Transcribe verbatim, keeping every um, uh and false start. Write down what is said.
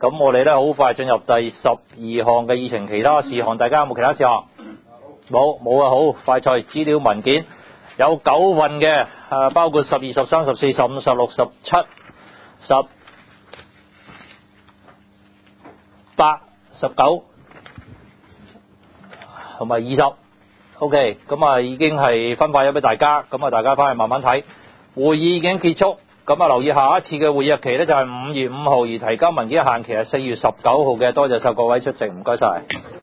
咁我哋咧好快進入第十二項嘅議程，其他事項大家有冇其他事項？冇，冇啊，好快脆。資料文件有九份嘅，誒包括十二、十三、十四、十五、十六、十七、十八、十九同埋二十。OK， 咁啊已經係分發咗俾大家，咁啊大家翻去慢慢睇。會議已經結束，咁啊留意下一次嘅會議日期咧就係五月五號，而提交文件嘅限期係四月十九號嘅。多謝晒各位出席，唔該晒。